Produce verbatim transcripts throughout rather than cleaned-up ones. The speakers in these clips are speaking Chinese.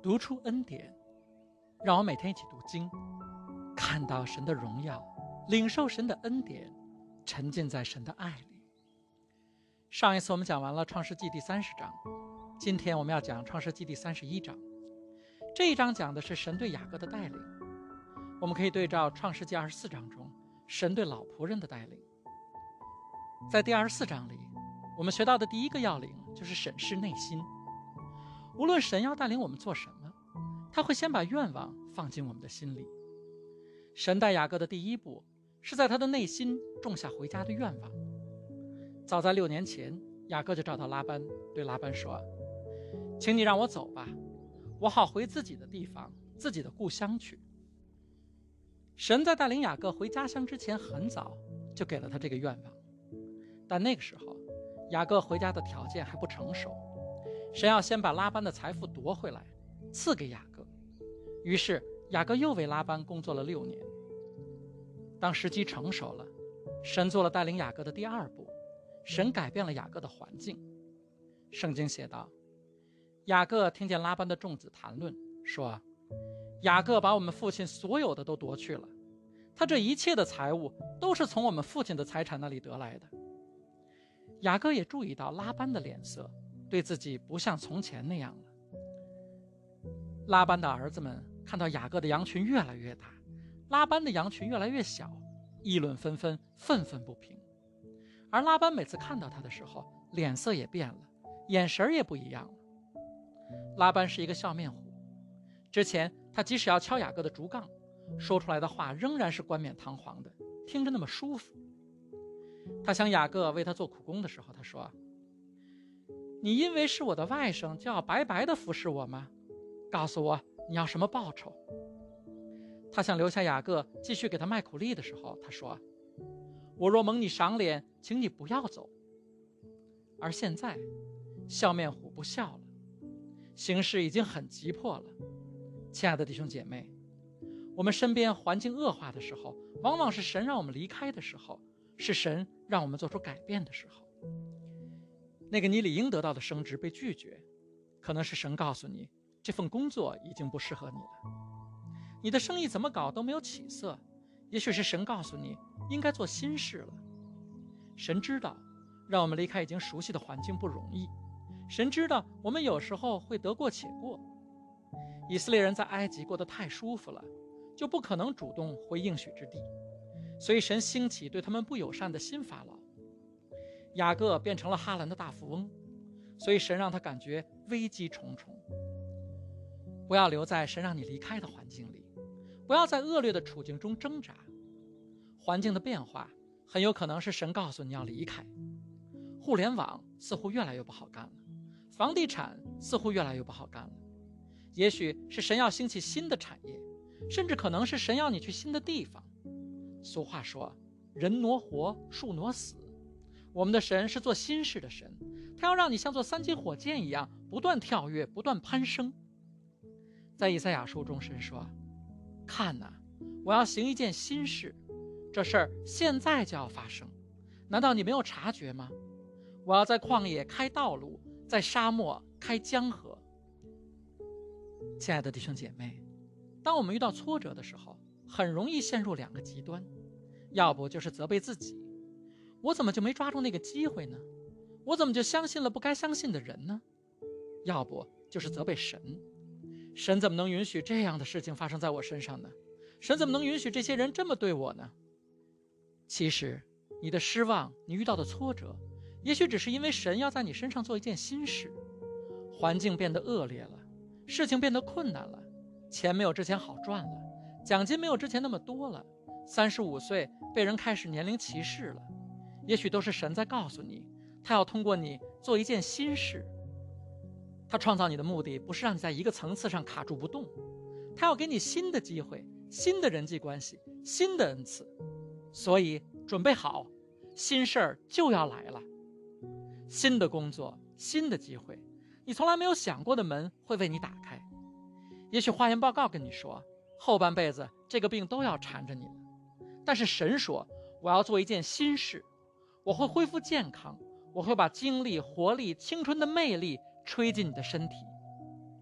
读出恩典，让我每天一起读经，看到神的荣耀，领受神的恩典，沉浸在神的爱里。上一次我们讲完了创世纪第三十章，今天我们要讲创世纪第三十一章。这一章讲的是神对雅各的带领，我们可以对照创世纪二十四章中神对老仆人的带领。在第二十四章里，我们学到的第一个要领就是审视内心。无论神要带领我们做什么，他会先把愿望放进我们的心里。神带雅各的第一步是在他的内心种下回家的愿望。早在六年前，雅各就找到拉班，对拉班说：请你让我走吧，我好回自己的地方，自己的故乡去。神在带领雅各回家乡之前很早就给了他这个愿望，但那个时候雅各回家的条件还不成熟，神要先把拉班的财富夺回来赐给雅各。于是雅各又为拉班工作了六年。当时机成熟了，神做了带领雅各的第二步，神改变了雅各的环境。圣经写道，雅各听见拉班的众子谈论说，雅各把我们父亲所有的都夺去了，他这一切的财物都是从我们父亲的财产那里得来的。雅各也注意到拉班的脸色对自己不像从前那样了。拉班的儿子们看到雅各的羊群越来越大，拉班的羊群越来越小，议论纷纷，愤愤不平。而拉班每次看到他的时候，脸色也变了，眼神也不一样了。拉班是一个笑面虎，之前他即使要敲雅各的竹杠，说出来的话仍然是冠冕堂皇的，听着那么舒服。他想雅各为他做苦工的时候，他说，你因为是我的外甥就要白白的服侍我吗？告诉我你要什么报酬？他想留下雅各继续给他卖苦力的时候，他说，我若蒙你赏脸，请你不要走。而现在笑面虎不笑了，形势已经很急迫了。亲爱的弟兄姐妹，我们身边环境恶化的时候，往往是神让我们离开的时候，是神让我们做出改变的时候。那个你理应得到的升职被拒绝，可能是神告诉你，这份工作已经不适合你了。你的生意怎么搞都没有起色，也许是神告诉你应该做新事了。神知道让我们离开已经熟悉的环境不容易，神知道我们有时候会得过且过。以色列人在埃及过得太舒服了，就不可能主动回应许之地，所以神兴起对他们不友善的新法老。雅各变成了哈兰的大富翁，所以神让他感觉危机重重。不要留在神让你离开的环境里，不要在恶劣的处境中挣扎。环境的变化很有可能是神告诉你要离开。互联网似乎越来越不好干了，房地产似乎越来越不好干了，也许是神要兴起新的产业，甚至可能是神要你去新的地方。俗话说，人挪活，树挪死。我们的神是做新事的神，他要让你像做三级火箭一样不断跳跃，不断攀升。在以赛亚书中，神说，看哪，我要行一件新事，这事儿现在就要发生，难道你没有察觉吗？我要在旷野开道路，在沙漠开江河。亲爱的弟兄姐妹，当我们遇到挫折的时候，很容易陷入两个极端，要不就是责备自己，我怎么就没抓住那个机会呢？我怎么就相信了不该相信的人呢？要不就是责备神，神怎么能允许这样的事情发生在我身上呢？神怎么能允许这些人这么对我呢？其实你的失望，你遇到的挫折，也许只是因为神要在你身上做一件新事。环境变得恶劣了，事情变得困难了，钱没有之前好赚了，奖金没有之前那么多了，三十五岁被人开始年龄歧视了，也许都是神在告诉你，他要通过你做一件新事。他创造你的目的不是让你在一个层次上卡住不动，他要给你新的机会，新的人际关系，新的恩赐。所以准备好，新事儿就要来了。新的工作，新的机会，你从来没有想过的门会为你打开。也许化验报告跟你说，后半辈子这个病都要缠着你了，但是神说，我要做一件新事，我会恢复健康，我会把精力、活力、青春的魅力吹进你的身体。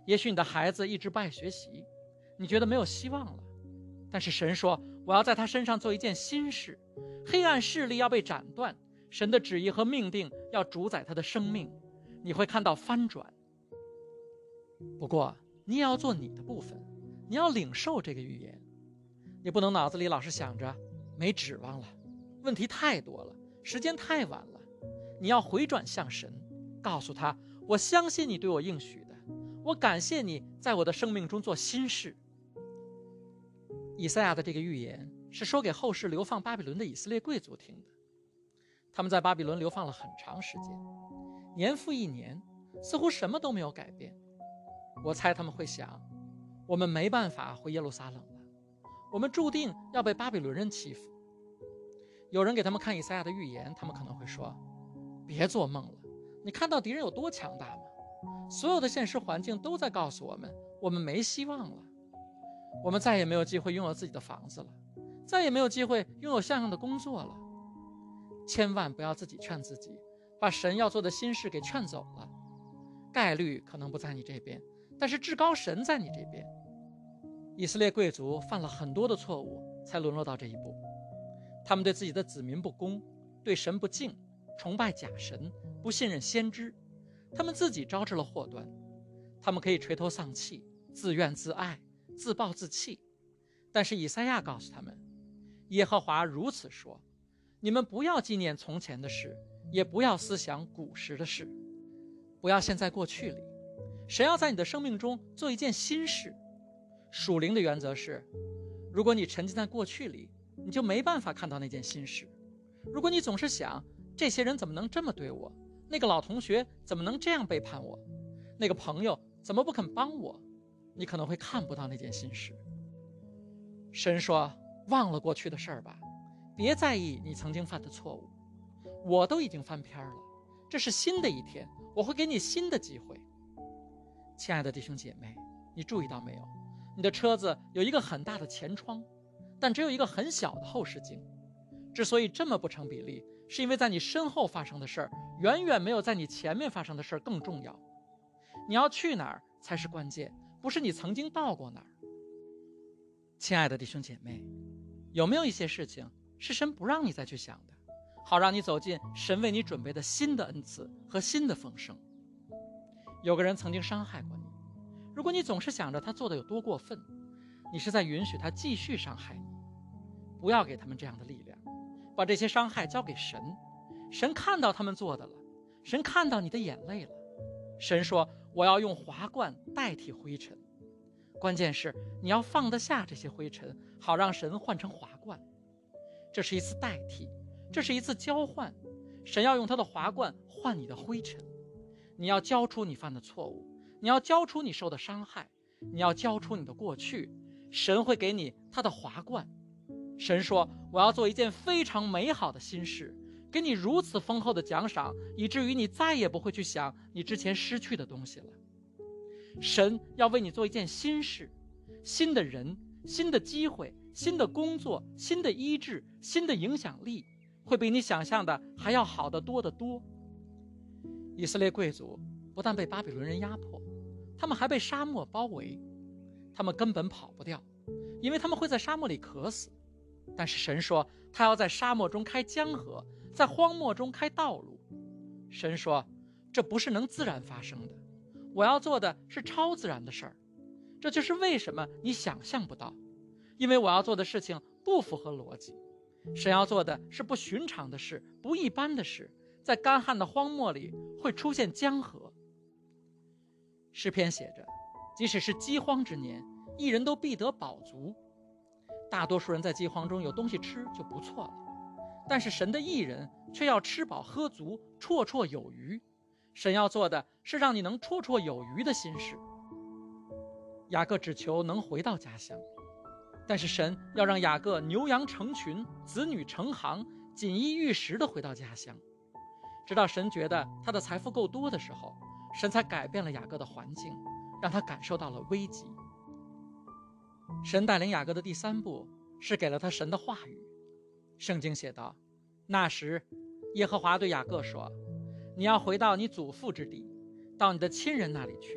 也许你的孩子一直不爱学习，你觉得没有希望了，但是神说，我要在他身上做一件新事，黑暗势力要被斩断，神的旨意和命定要主宰他的生命，你会看到翻转。不过你也要做你的部分，你要领受这个预言。你不能脑子里老是想着没指望了，问题太多了，时间太晚了。你要回转向神，告诉他，我相信你对我应许的，我感谢你在我的生命中做新事。以赛亚的这个预言是说给后世流放巴比伦的以色列贵族听的。他们在巴比伦流放了很长时间，年复一年，似乎什么都没有改变。我猜他们会想，我们没办法回耶路撒冷了，我们注定要被巴比伦人欺负。有人给他们看以赛亚的预言，他们可能会说，别做梦了，你看到敌人有多强大吗？所有的现实环境都在告诉我们，我们没希望了，我们再也没有机会拥有自己的房子了，再也没有机会拥有像样的工作了。千万不要自己劝自己，把神要做的新事给劝走了。概率可能不在你这边，但是至高神在你这边。以色列贵族犯了很多的错误，才沦落到这一步。他们对自己的子民不公，对神不敬，崇拜假神，不信任先知，他们自己招致了祸端。他们可以垂头丧气，自怨自艾，自暴自弃，但是以赛亚告诉他们，耶和华如此说，你们不要纪念从前的事，也不要思想古时的事，不要陷在过去里。神要在你的生命中做一件新事。属灵的原则是，如果你沉浸在过去里，你就没办法看到那件新事。如果你总是想，这些人怎么能这么对我，那个老同学怎么能这样背叛我，那个朋友怎么不肯帮我，你可能会看不到那件新事。神说，忘了过去的事儿吧，别在意你曾经犯的错误，我都已经翻篇了，这是新的一天，我会给你新的机会。亲爱的弟兄姐妹，你注意到没有，你的车子有一个很大的前窗，但只有一个很小的后视镜。之所以这么不成比例，是因为在你身后发生的事儿远远没有在你前面发生的事儿更重要。你要去哪儿才是关键，不是你曾经到过哪儿。亲爱的弟兄姐妹，有没有一些事情是神不让你再去想的，好让你走进神为你准备的新的恩赐和新的丰盛？有个人曾经伤害过你，如果你总是想着他做的有多过分，你是在允许他继续伤害你。不要给他们这样的力量，把这些伤害交给神。神看到他们做的了，神看到你的眼泪了。神说，我要用华冠代替灰尘。关键是你要放得下这些灰尘，好让神换成华冠。这是一次代替，这是一次交换。神要用他的华冠换你的灰尘。你要交出你犯的错误，你要交出你受的伤害，你要交出你的过去，神会给你他的华冠。神说，我要做一件非常美好的新事，给你如此丰厚的奖赏，以至于你再也不会去想你之前失去的东西了。神要为你做一件新事，新的人，新的机会，新的工作，新的医治，新的影响力，会比你想象的还要好得多得多。以色列贵族不但被巴比伦人压迫，他们还被沙漠包围，他们根本跑不掉，因为他们会在沙漠里渴死。但是神说，他要在沙漠中开江河，在荒漠中开道路。神说，这不是能自然发生的，我要做的是超自然的事儿。这就是为什么你想象不到，因为我要做的事情不符合逻辑。神要做的是不寻常的事，不一般的事，在干旱的荒漠里会出现江河。诗篇写着，即使是饥荒之年，一人都必得饱足。大多数人在饥荒中有东西吃就不错了，但是神的义人却要吃饱喝足，绰绰有余。神要做的是让你能绰绰有余的心事。雅各只求能回到家乡，但是神要让雅各牛羊成群，子女成行，锦衣玉食地回到家乡。直到神觉得他的财富够多的时候，神才改变了雅各的环境，让他感受到了危机。神带领雅各的第三步是给了他神的话语。圣经写道，那时耶和华对雅各说，你要回到你祖父之地，到你的亲人那里去，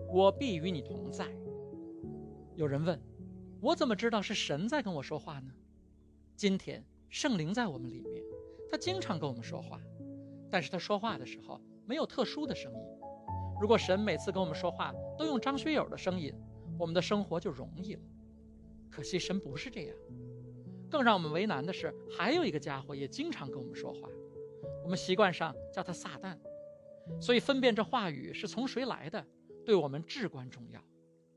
我必与你同在。有人问，我怎么知道是神在跟我说话呢？今天圣灵在我们里面，他经常跟我们说话，但是他说话的时候没有特殊的声音。如果神每次跟我们说话都用张学友的声音，我们的生活就容易了。可惜神不是这样。更让我们为难的是，还有一个家伙也经常跟我们说话，我们习惯上叫他撒旦。所以分辨这话语是从谁来的，对我们至关重要。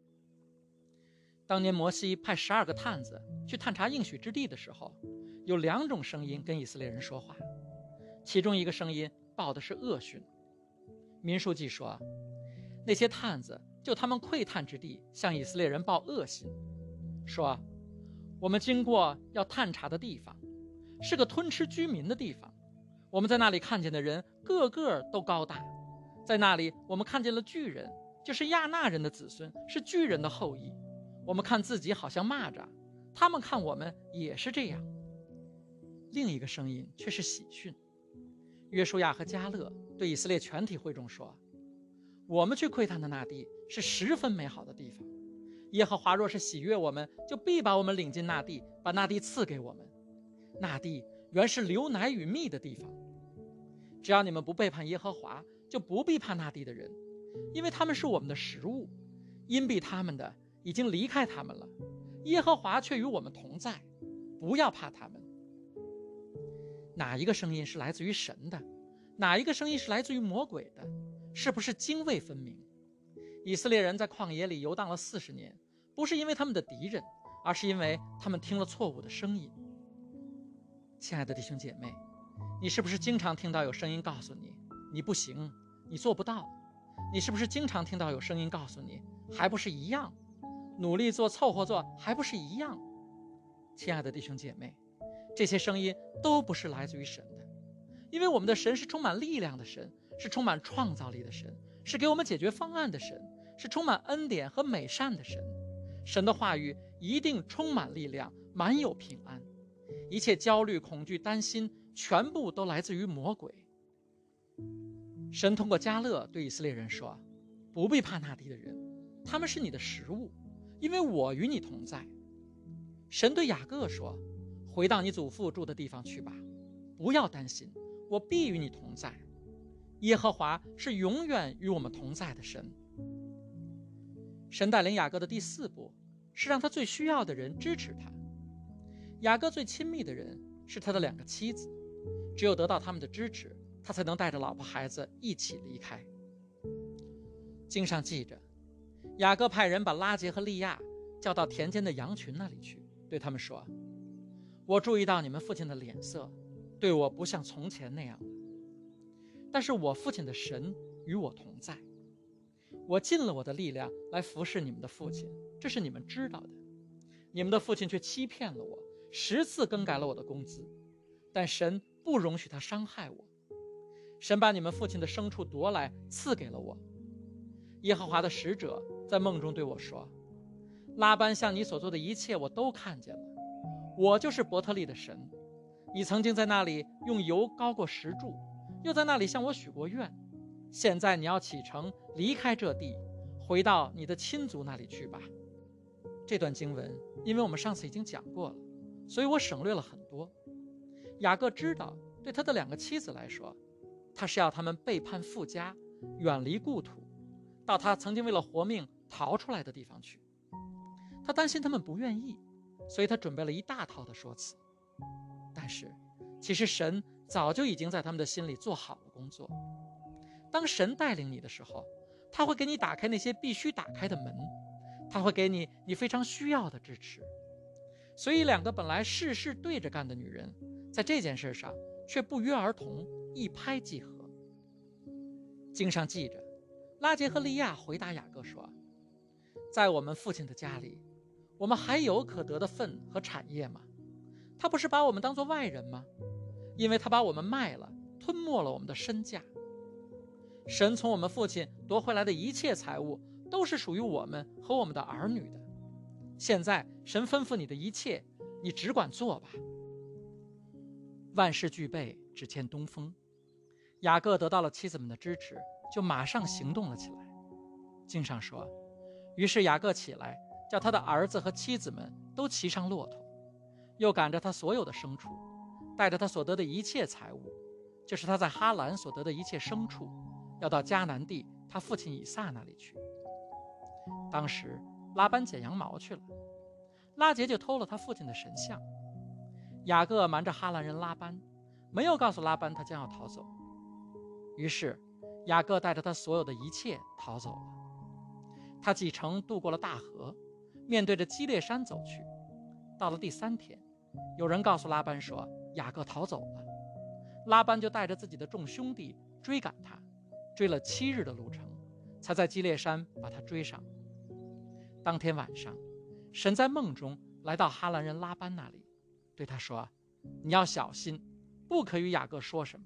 当年摩西派十二个探子去探查应许之地的时候，有两种声音跟以色列人说话，其中一个声音报的是恶讯。民数记说，那些探子就他们窥探之地向以色列人报恶信，说我们经过要探查的地方，是个吞吃居民的地方，我们在那里看见的人个个都高大，在那里我们看见了巨人，就是亚纳人的子孙，是巨人的后裔。我们看自己好像蚂蚱，他们看我们也是这样。另一个声音却是喜讯。约书亚和迦勒对以色列全体会众说，我们去窥探的那地是十分美好的地方，耶和华若是喜悦我们，就必把我们领进那地，把那地赐给我们。那地原是流奶与蜜的地方。只要你们不背叛耶和华，就不必怕那地的人，因为他们是我们的食物，因避他们的已经离开他们了，耶和华却与我们同在，不要怕他们。哪一个声音是来自于神的，哪一个声音是来自于魔鬼的，是不是泾渭分明？以色列人在旷野里游荡了四十年，不是因为他们的敌人，而是因为他们听了错误的声音。亲爱的弟兄姐妹，你是不是经常听到有声音告诉你，你不行，你做不到？你是不是经常听到有声音告诉你，还不是一样？努力做，凑合做，还不是一样？亲爱的弟兄姐妹，这些声音都不是来自于神的，因为我们的神是充满力量的神，是充满创造力的神，是给我们解决方案的神，是充满恩典和美善的神。神的话语一定充满力量，满有平安。一切焦虑、恐惧、担心，全部都来自于魔鬼。神通过迦勒对以色列人说，不必怕那地的人，他们是你的食物，因为我与你同在。神对雅各说，回到你祖父住的地方去吧，不要担心，我必与你同在。耶和华是永远与我们同在的神。神带领雅各的第四步是让他最需要的人支持他。雅各最亲密的人是他的两个妻子，只有得到他们的支持，他才能带着老婆孩子一起离开。经上记着，雅各派人把拉结和利亚叫到田间的羊群那里去，对他们说，我注意到你们父亲的脸色对我不像从前那样了，但是我父亲的神与我同在，我尽了我的力量来服侍你们的父亲，这是你们知道的。你们的父亲却欺骗了我，十次更改了我的工资，但神不容许他伤害我。神把你们父亲的牲畜夺来赐给了我。耶和华的使者在梦中对我说，拉班向你所做的一切我都看见了，我就是伯特利的神，你曾经在那里用油膏过石柱，又在那里向我许过愿，现在你要启程离开这地，回到你的亲族那里去吧。这段经文因为我们上次已经讲过了，所以我省略了很多。雅各知道对他的两个妻子来说，他是要他们背叛父家，远离故土，到他曾经为了活命逃出来的地方去。他担心他们不愿意，所以他准备了一大套的说辞。但是其实神早就已经在他们的心里做好了工作。当神带领你的时候，他会给你打开那些必须打开的门，他会给你你非常需要的支持。所以两个本来事事对着干的女人，在这件事上却不约而同，一拍即合。经上记着，拉结和利亚回答雅各说，在我们父亲的家里，我们还有可得的份和产业吗？他不是把我们当作外人吗？因为他把我们卖了，吞没了我们的身价。神从我们父亲夺回来的一切财物，都是属于我们和我们的儿女的。现在神吩咐你的一切，你只管做吧。万事俱备，只欠东风。雅各得到了妻子们的支持，就马上行动了起来。 经上说，于是雅各起来，叫他的儿子和妻子们都骑上骆驼，又赶着他所有的牲畜，带着他所得的一切财物，就是他在哈兰所得的一切牲畜，要到迦南地他父亲以撒那里去。当时拉班剪羊毛去了，拉结就偷了他父亲的神像。雅各瞒着哈兰人拉班，没有告诉拉班他将要逃走。于是雅各带着他所有的一切逃走了。他启程渡过了大河，面对着基列山走去。到了第三天，有人告诉拉班说雅各逃走了。拉班就带着自己的众兄弟追赶他，追了七日的路程，才在基列山把他追上。当天晚上，神在梦中来到哈兰人拉班那里，对他说，你要小心，不可与雅各说什么。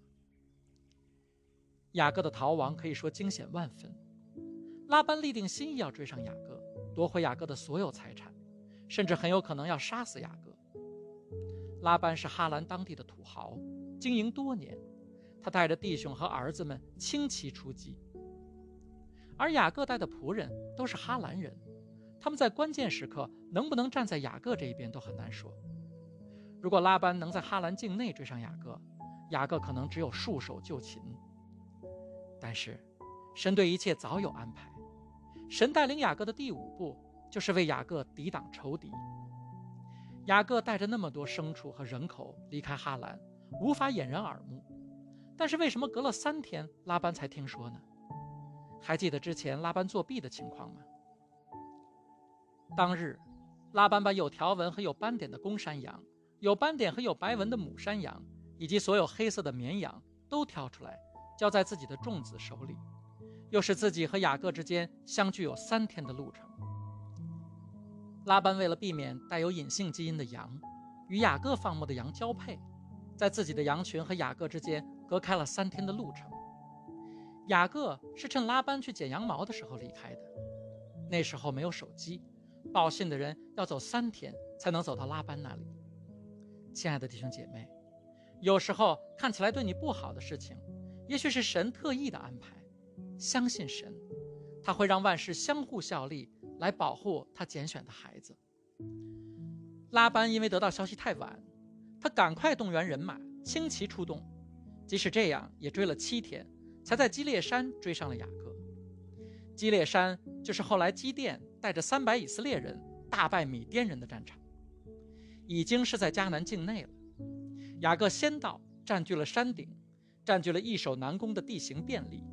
雅各的逃亡可以说惊险万分。拉班立定心意要追上雅各，夺回雅各的所有财产，甚至很有可能要杀死雅各。拉班是哈兰当地的土豪，经营多年，他带着弟兄和儿子们轻骑出击。而雅各带的仆人都是哈兰人，他们在关键时刻能不能站在雅各这一边都很难说。如果拉班能在哈兰境内追上雅各，雅各可能只有束手就擒。但是神对一切早有安排，神带领雅各的第五步就是为雅各抵挡仇敌。雅各带着那么多牲畜和人口离开哈兰，无法掩人耳目。但是为什么隔了三天拉班才听说呢？还记得之前拉班作弊的情况吗？当日拉班把有条纹和有斑点的公山羊，有斑点和有白纹的母山羊，以及所有黑色的绵羊都挑出来，交在自己的众子手里，又使自己和雅各之间相距有三天的路程。拉班为了避免带有隐性基因的羊与雅各放牧的羊交配，在自己的羊群和雅各之间隔开了三天的路程。雅各是趁拉班去剪羊毛的时候离开的，那时候没有手机，报信的人要走三天才能走到拉班那里。亲爱的弟兄姐妹，有时候看起来对你不好的事情，也许是神特意的安排。相信神，他会让万事相互效力，来保护他拣选的孩子。拉班因为得到消息太晚，他赶快动员人马，轻骑出动，即使这样也追了七天，才在基列山追上了雅各。基列山就是后来基甸带着三百以色列人大败米甸人的战场，已经是在迦南境内了。雅各先到，占据了山顶，占据了易守难攻的地形便利。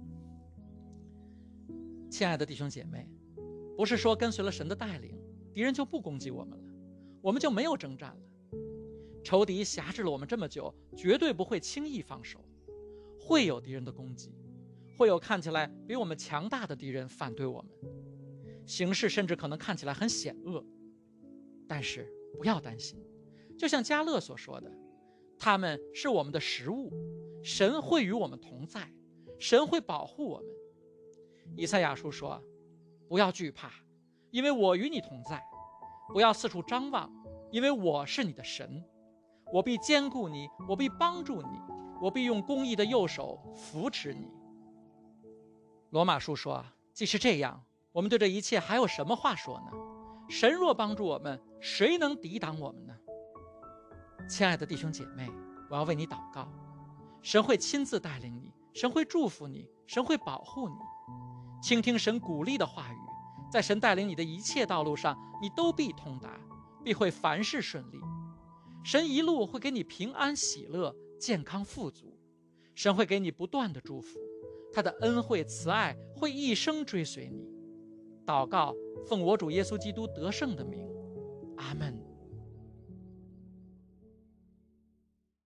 亲爱的弟兄姐妹，不是说跟随了神的带领，敌人就不攻击我们了，我们就没有征战了。仇敌辖制了我们这么久，绝对不会轻易放手，会有敌人的攻击，会有看起来比我们强大的敌人反对我们，形势甚至可能看起来很险恶。但是不要担心，就像迦勒所说的，他们是我们的食物，神会与我们同在，神会保护我们。以赛亚书说，不要惧怕，因为我与你同在，不要四处张望，因为我是你的神，我必坚固你，我必帮助你，我必用公义的右手扶持你。罗马书说，既是这样，我们对这一切还有什么话说呢？神若帮助我们，谁能抵挡我们呢？亲爱的弟兄姐妹，我要为你祷告，神会亲自带领你，神会祝福你，神会保护你。倾听神鼓励的话语，在神带领你的一切道路上，你都必通达，必会凡事顺利。神一路会给你平安喜乐，健康富足。神会给你不断的祝福，他的恩惠慈爱会一生追随你。祷告，奉我主耶稣基督得胜的名，阿们。